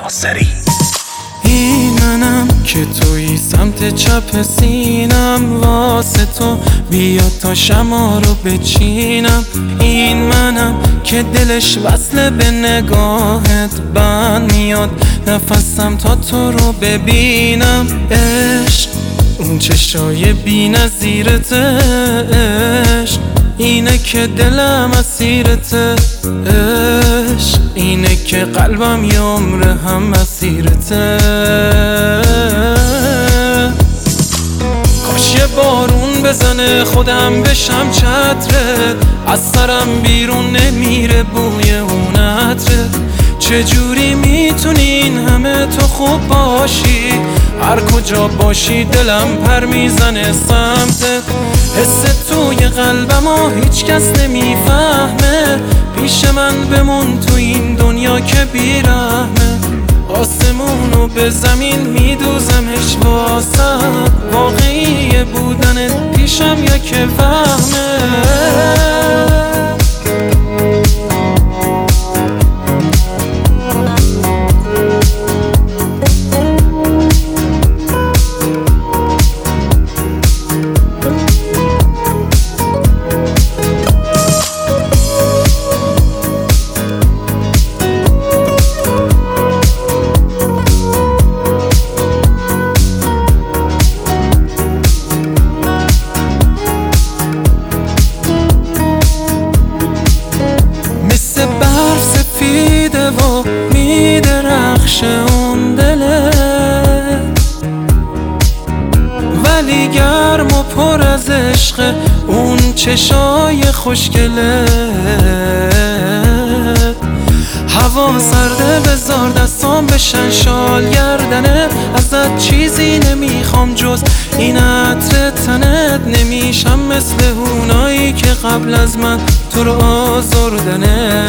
ناصری. این منم که توی سمت چپ سینم، واسه تو بیا تا شما رو بچینم. این منم که دلش وصله به نگاهت، بند میاد نفسم تا تو رو ببینم. عشق اون چشای بی نظیرته، عشق اینه که دلم اسیرته، عشق اینه که قلبم یه عمر هم مسیرته. کاش یه بارون بزنه خودم بشم چترت، از سرم بیرون نمیره بوی اون عطرت. چجوری میتونی این همه تو خوب باشی، هر کجا باشی دلم پر میزنه سمتت. حس توی قلبم و هیچ کس نمیفهمه، پیش من بمون تو این دنیا که بیرحمه. آسمونو به زمین میدوزمش واسم، واقعی بودنت پیشم یا که وهمه. و میدرخشه اون دله، ولی گرم و پر از عشق اون چشای خوشگله. هوا سرده بذار دستام بشن شال گردنه، ازت چیزی نمیخوام جز این عطر تنت. نمیشم مثل اونایی که قبل از من تو رو آزردنه.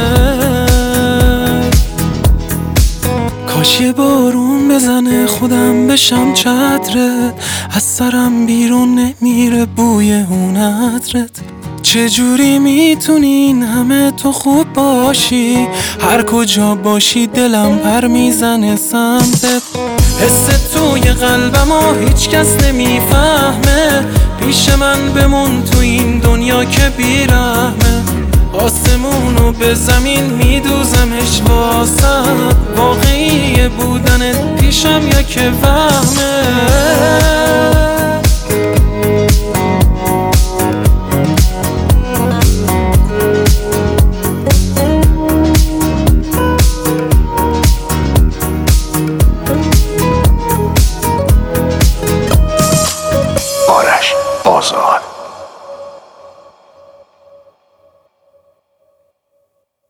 کاش یه بارون بزنه خودم بشم چترت، از سرم بیرون نمیره بوی اون عطرت. چجوری میتونی این همه تو خوب باشی، هر کجا باشی دلم پر میزنه سمتت. حس توی قلبم و هیچ کس نمیفهمه، پیش من بمون تو این دنیا که بیرحمه. آسمونو به زمین میدوزمش واسم، واقعی بودنت پیشم یا که وهمه. آرش آزاد.